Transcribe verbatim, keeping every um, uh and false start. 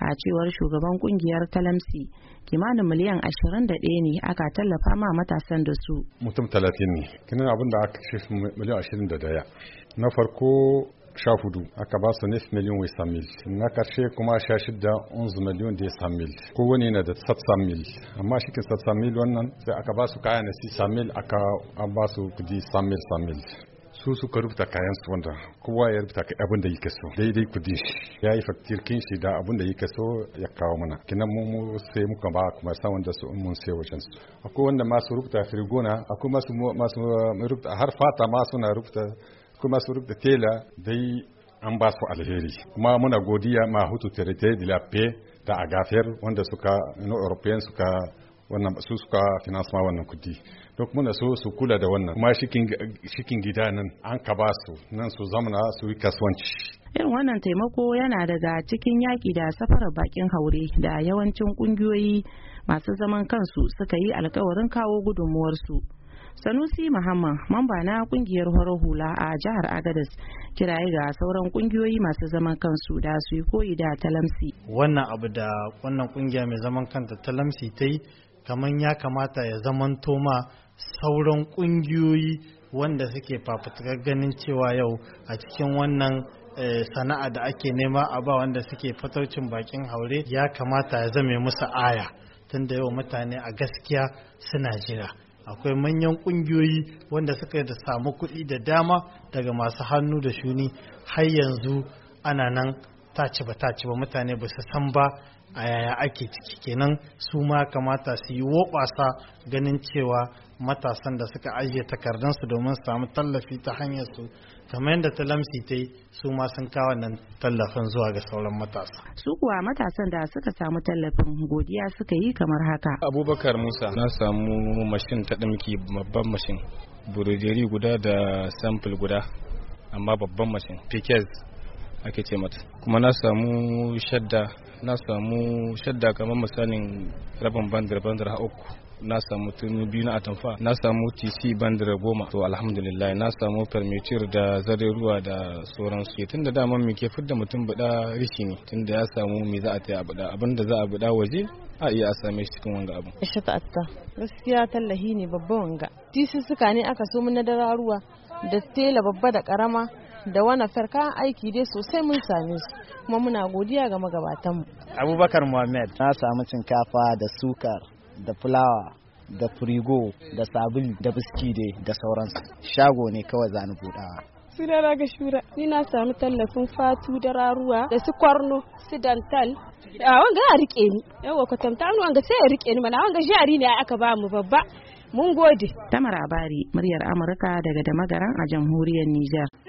A cewar shugaban kungiyar Talamsi, kimanin miliyan ashirin da ɗaya ne aka tallafa ma matasan da su. Mutum talatin ne, kinan abin da aka ce miliyan ashirin da ɗaya. Na farko sha hudu aka ba su nef miliyan wisa mil, na karshe kuma sha shida onze miliyan da ya mil, kowane na da satsa mil, amma shi ke satsa mil wannan sai aka ba su kaya na sisa mil aka ba su kudi samil samil. Su suka rubuta kayan su wanda kowa ya rubuta abin da yake so daidai kudi ya yi faktirkin shi da abin da yake so ya kawo mana kinan mu sai muka ba kuma san wanda su mun sai wajen su. Akwai wanda masu rubuta firgona, akwai masu masu rubuta har fata ma suna rubuta, kuma su rubuta tela dai an ba su alheri. Kuma muna godiya ma hutu territoire de la paix da agafer wanda suka no european suka wannan su suka finance ma wannan kudi. Duk muna so su kula da wannan kuma shikin gida nan an ka ba su nan su zamana su yi kasuwanci. Irin wannan taimako yana daga cikin yaƙi da safarar bakin haure da yawancin ƙungiyoyi masu zaman kansu suka yi alkawarin kawo gudunmuwarsu. Sanusi Muhammad, mamba na kungiyar horar hula a jihar Agadez, kiraye ga sauran kungiyoyi masu zaman kansu da su yi koyi da Talamsi. Wannan abu da wannan kungiya mai zaman kanta Talamsi ta yi kamar ya kamata ya zamanto ma sauran kungiyoyi wanda suke fafutukar ganin cewa yau a cikin wannan sana'a da ake nema a ba wanda suke fataucin bakin haure ya kamata ya zame musu aya, tunda yau mutane a gaskiya suna jira. Akwai manyan kungiyoyi wanda suka da samu kuɗi da dama daga masu hannu da shuni, har yanzu ana nan taci ba taci ba, mutane ba su san ba a yaya ake ciki. Kenan su ma kamata su yi woɓasa ganin cewa matasan da suka ajiye takardunsu domin su samu tallafi ta hanyar su, kamar yadda Talamsi ta yi, su ma sun kawo nan tallafin zuwa ga sauran matasa. Su kuwa matasan da suka samu tallafin godiya suka yi kamar haka. Abubakar Musa, na samu mashin ta ɗinki, babban mashin, burujeri guda da sample guda, amma babban mashin Pikez ake ce mata. Kuma na samu shadda, na samu shadda kamar misalin rabin bandar bandar uku. Na samu tunu biyu na atamfa, na samu tc bandar goma. To alhamdulillah na samu permitir da zare ruwa da sauransu. Tun da daman me ke fidda mutum buɗa rishi ne, tun da ya samu me za a taya buɗa, abinda za a buɗa waje a iya a same shi cikin wanga abu. Aisha ta'atta gaskiya tallahi ne babban wanga. Tisi suka ne aka so mun na dararuwa da tela babba da karama da wani farka aiki dai sosai mun same su, kuma muna godiya ga magabatanmu. Abubakar Muhammad, na samu shinkafa da sukar da fulawa da firigo da sabulu da biski dai da sauransu. Shago ne kawai zani budawa. Sunana ga shura, ni na samu tallafin fatu da raruwa da su kwarno su dantal. A wanga a rike ni, yawa kwatanta an wanga sai ya rike ni mana, wanga jari ne aka ba mu babba. Mun gode. Tamar Abari, muryar Amurka daga Damagaran a jamhuriyar Nijar.